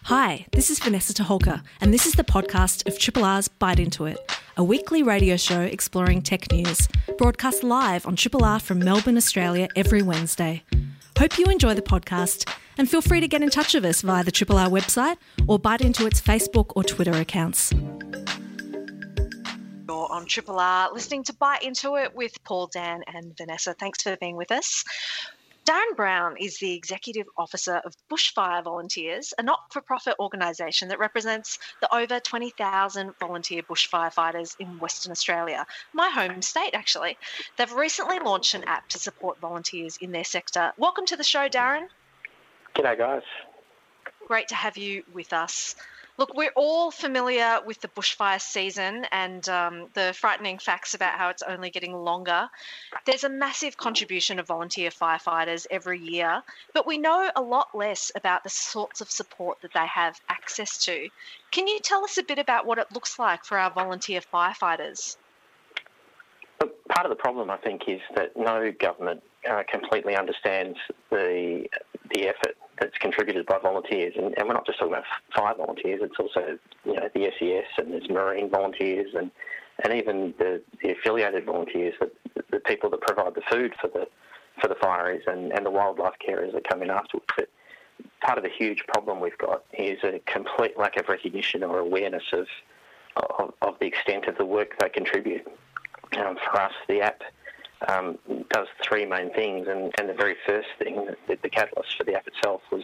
Hi, this is Vanessa Toholka, and this is the podcast of Triple R's Bite Into It, a weekly radio show exploring tech news, broadcast live on Triple R from Melbourne, Australia every Wednesday. Hope you enjoy the podcast, and feel free to get in touch with us via the Triple R website or Bite Into It's Facebook or Twitter accounts. You're on Triple R, listening to Bite Into It with Paul, Dan and Vanessa. Thanks for being with us. Darren Brown is the Executive Officer of Bushfire Volunteers, a not-for-profit organisation that represents the over 20,000 volunteer bushfire fighters in Western Australia, my home state actually. They've recently launched an app to support volunteers in their sector. Welcome to the show, Darren. G'day, guys. Great to have you with us. Look, we're all familiar with the bushfire season and the frightening facts about how it's only getting longer. There's a massive contribution of volunteer firefighters every year, but we know a lot less about the sorts of support that they have access to. Can you tell us a bit about what it looks like for our volunteer firefighters? Part of the problem, I think, is that no government completely understands the effort that's contributed by volunteers, and we're not just talking about fire volunteers. It's also, the SES, and there's marine volunteers, and even the affiliated volunteers, the people that provide the food for the fireys and the wildlife carers that come in afterwards. But part of the huge problem we've got is a complete lack of recognition or awareness of the extent of the work they contribute. For us, the app does three main things, and the very first thing, the catalyst for the app itself, was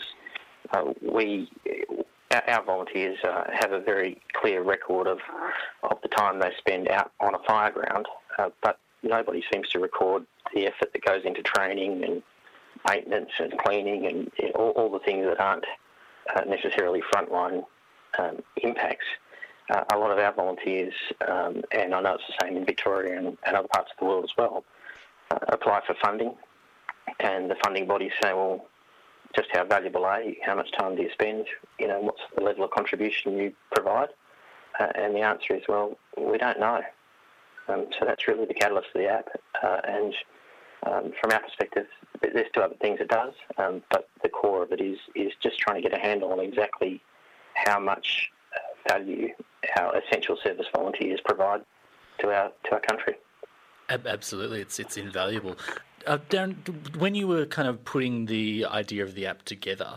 our volunteers have a very clear record of the time they spend out on a fire ground, but nobody seems to record the effort that goes into training and maintenance and cleaning and all the things that aren't necessarily frontline impacts. A lot of our volunteers, and I know it's the same in Victoria and other parts of the world as well, apply for funding, and the funding bodies say, well, just how valuable are you? How much time do you spend? What's the level of contribution you provide? And the answer is, well, we don't know. So that's really the catalyst of the app. And from our perspective, there's two other things it does, but the core of it is just trying to get a handle on exactly how much value our essential service volunteers provide to our country. Absolutely, it's invaluable. Darren, when you were kind of putting the idea of the app together,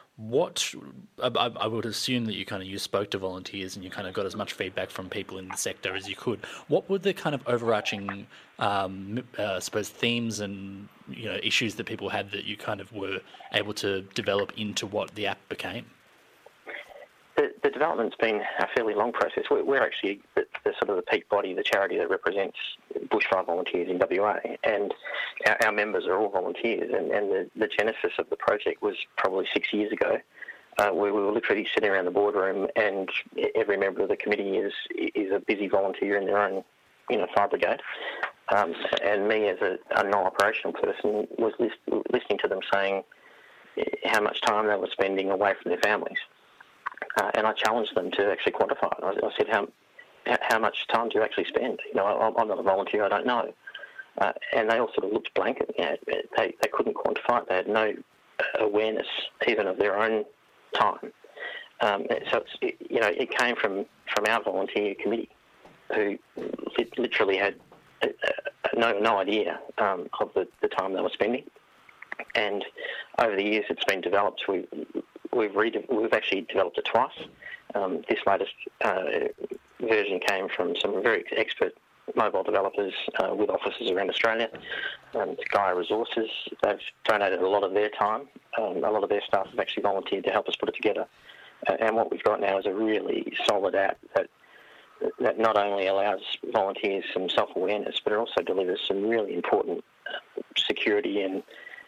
I would assume that you spoke to volunteers and you kind of got as much feedback from people in the sector as you could. What were the kind of overarching, themes and issues that people had that you kind of were able to develop into what the app became? The development's been a fairly long process. We're actually the sort of the peak body, the charity that represents bushfire volunteers in WA, and our members are all volunteers. And the genesis of the project was probably 6 years ago. We were literally sitting around the boardroom, and every member of the committee is a busy volunteer in their own fire brigade. And me, as a non-operational person, was listening to them saying how much time they were spending away from their families. And I challenged them to actually quantify it. I said, how much time do you actually spend? I'm not a volunteer, I don't know. And they all sort of looked blank at me. They couldn't quantify it. They had no awareness even of their own time. So it came from our volunteer committee, who literally had no idea of the time they were spending. And over the years it's been developed. We've actually developed it twice. This latest version came from some very expert mobile developers with offices around Australia. Gaia Resources, they've donated a lot of their time. A lot of their staff have actually volunteered to help us put it together. And what we've got now is a really solid app that not only allows volunteers some self-awareness, but it also delivers some really important security and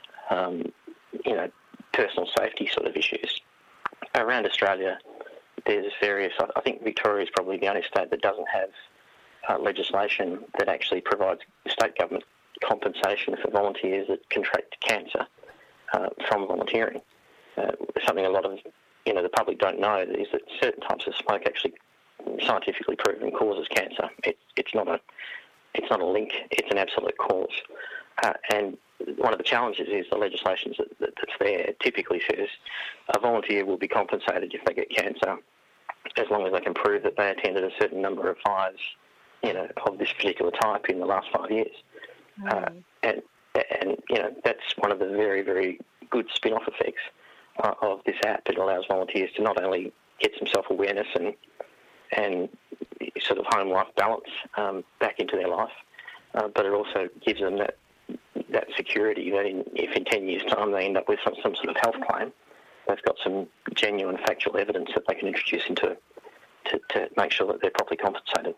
personal safety sort of issues. Around Australia, there's various, I think Victoria is probably the only state that doesn't have legislation that actually provides state government compensation for volunteers that contract cancer from volunteering. Something a lot of the public don't know is that certain types of smoke actually scientifically proven causes cancer. It's not a link, it's an absolute cause. And one of the challenges is the legislation that's there typically says a volunteer will be compensated if they get cancer, as long as they can prove that they attended a certain number of fires, of this particular type in the last 5 years. And that's one of the very, very good spin-off effects of this app. It allows volunteers to not only get some self-awareness and sort of home life balance back into their life, but it also gives them that security that if in 10 years' time they end up with some sort of health claim, they've got some genuine factual evidence that they can introduce into to make sure that they're properly compensated.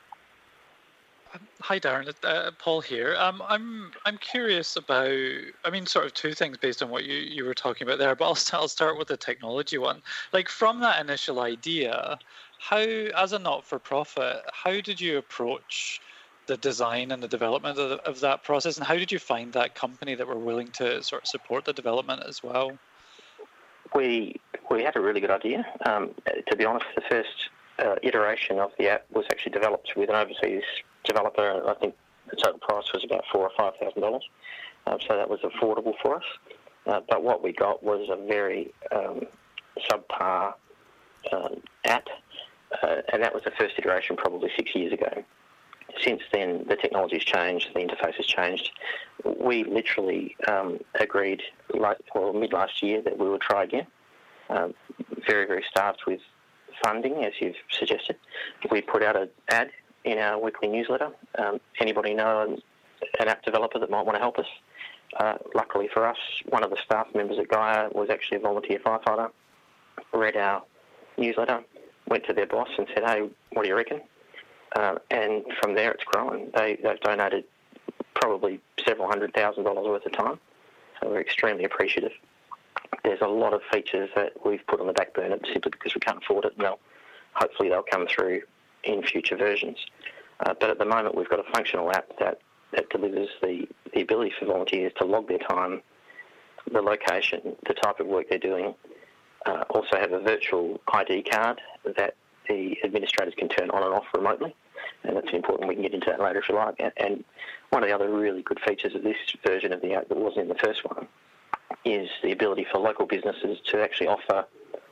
Hi, Darren. Paul here. I'm curious about, sort of two things based on what you were talking about there, but I'll start with the technology one. Like, from that initial idea, how, as a not-for-profit, how did you approach the design and the development of that process, and how did you find that company that were willing to sort of support the development as well? We had a really good idea. To be honest, the first iteration of the app was actually developed with an overseas developer. I think the total price was about $4,000 or $5,000, so that was affordable for us. But what we got was a very subpar app, and that was the first iteration probably 6 years ago. Since then, the technology's changed, the interface has changed. We literally agreed mid last year that we would try again. Very, very starved with funding, as you've suggested. We put out an ad in our weekly newsletter. Anybody know an app developer that might want to help us? Luckily for us, one of the staff members at Gaia was actually a volunteer firefighter, read our newsletter, went to their boss and said, hey, what do you reckon? And from there it's grown. They've donated probably several $100,000 worth of time, so we're extremely appreciative. There's a lot of features that we've put on the back burner simply because we can't afford it, and hopefully they'll come through in future versions. But at the moment we've got a functional app that delivers the ability for volunteers to log their time, the location, the type of work they're doing, also have a virtual ID card that the administrators can turn on and off remotely, and that's important. We can get into that later if you like. And one of the other really good features of this version of the app that wasn't in the first one is the ability for local businesses to actually offer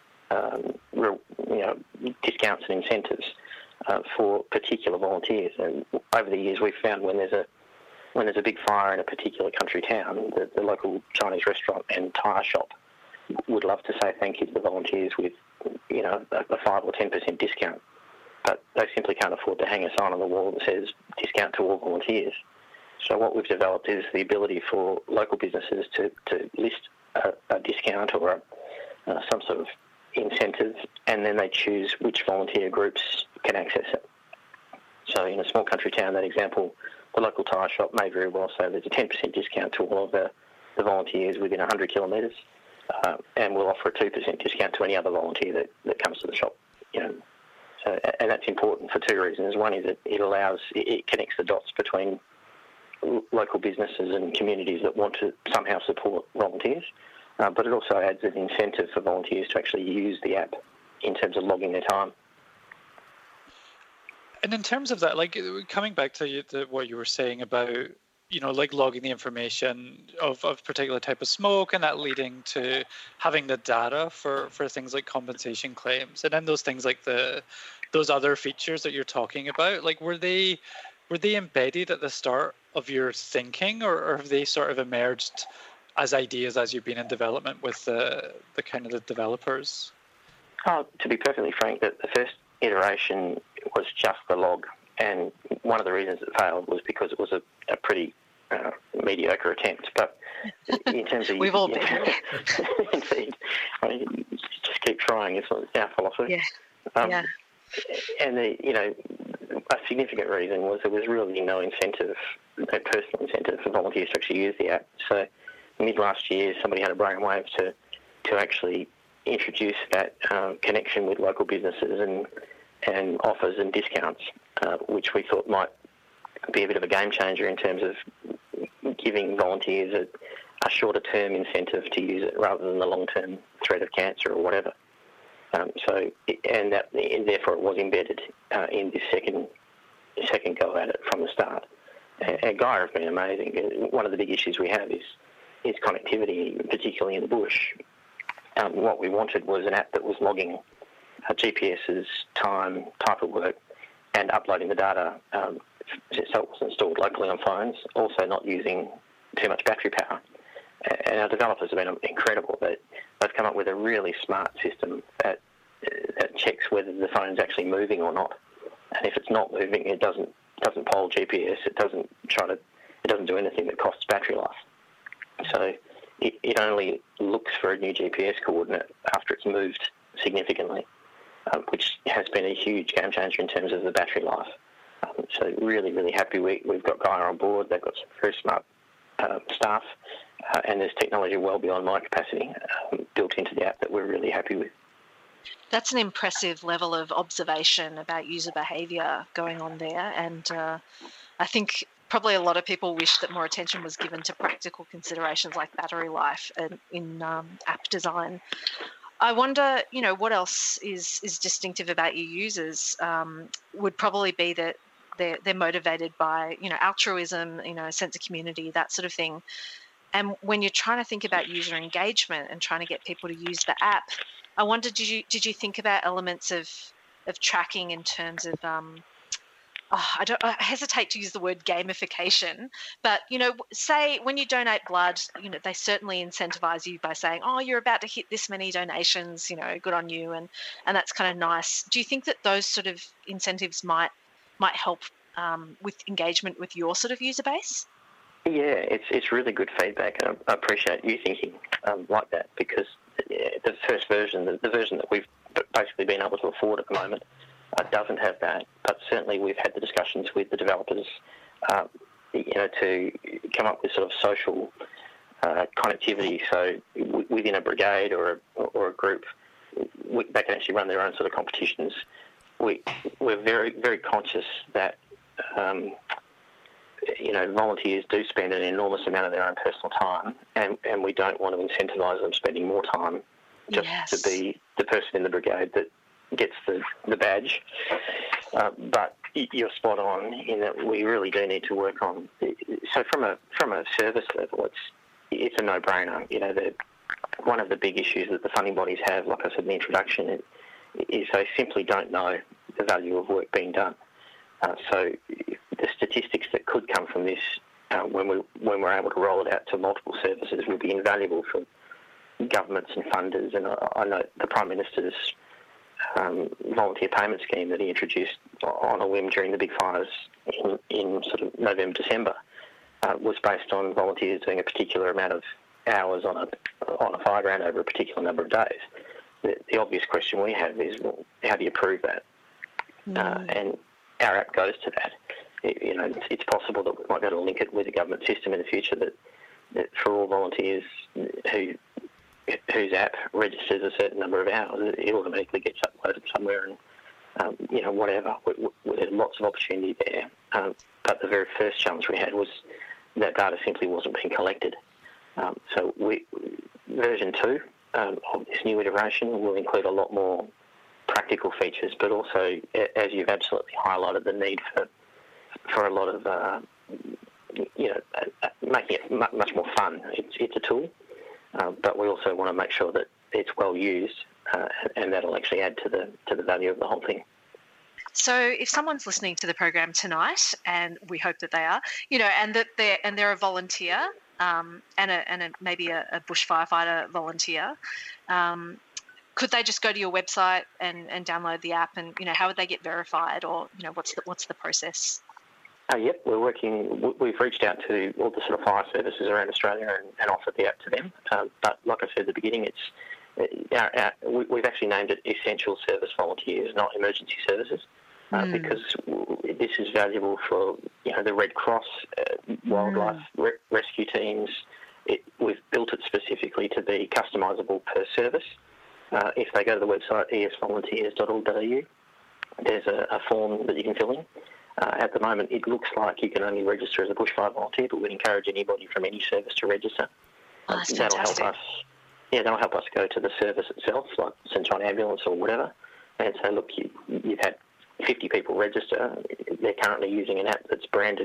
discounts and incentives for particular volunteers. And over the years, we've found when there's a big fire in a particular country town, the local Chinese restaurant and tyre shop would love to say thank you to the volunteers with a 5 or 10% discount, but they simply can't afford to hang a sign on the wall that says discount to all volunteers. So what we've developed is the ability for local businesses to list a discount or some sort of incentive, and then they choose which volunteer groups can access it. So in a small country town, that example, the local tyre shop may very well say there's a 10% discount to all of the volunteers within 100 kilometres, and we'll offer a 2% discount to any other volunteer that comes to the shop. So, and that's important for two reasons. One is that it connects the dots between local businesses and communities that want to somehow support volunteers, but it also adds an incentive for volunteers to actually use the app in terms of logging their time. And in terms of that, like coming back to what you were saying about, like logging the information of particular type of smoke and that leading to having the data for things like compensation claims, and then those things like those other features that you're talking about, like were they embedded at the start of your thinking, or have they sort of emerged as ideas as you've been in development with the kind of the developers? Oh, to be perfectly frank, the first iteration was just the log, and one of the reasons it failed was because it was a pretty mediocre attempt. But in terms of we've all been indeed, just keep trying. It's our philosophy. Yeah. And a significant reason was there was really no incentive, no personal incentive for volunteers to actually use the app. So mid last year, somebody had a brainwave to actually introduce that connection with local businesses and offers and discounts, which we thought might be a bit of a game changer in terms of giving volunteers a shorter term incentive to use it rather than the long term threat of cancer or whatever. And therefore it was embedded in this second go at it from the start. And Gaia has been amazing. One of the big issues we have is connectivity, particularly in the bush. What we wanted was an app that was logging GPS's time, type of work, and uploading the data so it was installed locally on phones, also not using too much battery power. And our developers have been incredible. They've come up with a really smart system that checks whether the phone's actually moving or not. And if it's not moving, it doesn't poll GPS. It doesn't do anything that costs battery life. So it only looks for a new GPS coordinate after it's moved significantly, which has been a huge game changer in terms of the battery life. So really, really happy we've got Gaia on board. They've got some very smart staff, and there's technology well beyond my capacity built into the app that we're really happy with. That's an impressive level of observation about user behaviour going on there, and I think probably a lot of people wish that more attention was given to practical considerations like battery life in app design. I wonder, what else is distinctive about your users? Would probably be that they're motivated by, altruism, a sense of community, that sort of thing. And when you're trying to think about user engagement and trying to get people to use the app, I wonder, did you think about elements of tracking in terms of I hesitate to use the word gamification, but, say when you donate blood, they certainly incentivize you by saying, oh, you're about to hit this many donations, good on you. And that's kind of nice. Do you think that those sort of incentives might help with engagement with your sort of user base? Yeah, it's really good feedback, and I appreciate you thinking like that, because the first version, the version that we've basically been able to afford at the moment, doesn't have that. But certainly we've had the discussions with the developers, to come up with sort of social connectivity. So within a brigade or a group, they can actually run their own sort of competitions. We're very, very conscious that volunteers do spend an enormous amount of their own personal time, and we don't want to incentivise them spending more time just to be the person in the brigade that gets the badge. But you're spot on in that we really do need to work on. So from a service level, it's a no-brainer. One of the big issues that the funding bodies have, like I said in the introduction, is they simply don't know the value of work being done. So the statistics that could come from this, when we're able to roll it out to multiple services, will be invaluable for governments and funders. And I know the Prime Minister's volunteer payment scheme that he introduced on a whim during the big fires in sort of November, December, was based on volunteers doing a particular amount of hours on a fireground over a particular number of days. The obvious question we have is, well, how do you prove that? And our app goes to that. It's possible that we might be able to link it with a government system in the future that for all volunteers whose app registers a certain number of hours, it automatically gets uploaded somewhere, and whatever. There's lots of opportunity there. But the very first challenge we had was that data simply wasn't being collected. So version 2 of this new iteration will include a lot more practical features, but also, as you've absolutely highlighted, the need for a lot of making it much more fun. It's a tool, but we also want to make sure that it's well used, and that'll actually add to the value of the whole thing. So, if someone's listening to the program tonight, and we hope that they are, and that they're a volunteer, and maybe a bush firefighter volunteer, could they just go to your website and download the app? And how would they get verified, or what's the process? Yep, we're working. We've reached out to all the sort of fire services around Australia and offered the app to them. But like I said at the beginning, we've actually named it Essential Service Volunteers, not Emergency Services, because this is valuable for the Red Cross, wildlife rescue teams. We've built it specifically to be customisable per service. If they go to the website esvolunteers.org.au, there's a form that you can fill in. At the moment, it looks like you can only register as a bushfire volunteer, but we'd encourage anybody from any service to register. That's fantastic. That'll help us go to the service itself, like St John Ambulance or whatever, and say, look, you've had 50 people register. They're currently using an app that's branded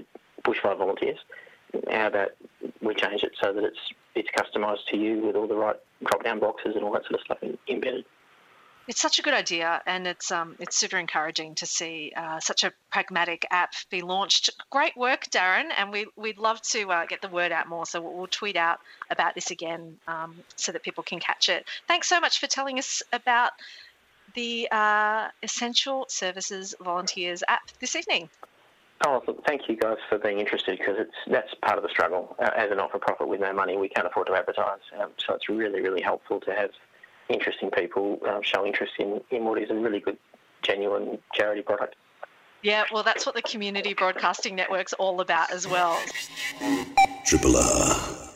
bushfire volunteers. How about we change it so that it's customised to you with all the right drop-down boxes and all that sort of stuff embedded? It's such a good idea, and it's super encouraging to see such a pragmatic app be launched. Great work, Darren, and we'd love to get the word out more, so we'll tweet out about this again so that people can catch it. Thanks so much for telling us about the Essential Services Volunteers app this evening. Oh, thank you guys for being interested, because that's part of the struggle. As a not-for-profit with no money, we can't afford to advertise, so it's really, really helpful to have interesting people show interest in what is a really good, genuine charity product. Yeah, well, that's what the Community Broadcasting Network's all about as well. Triple R.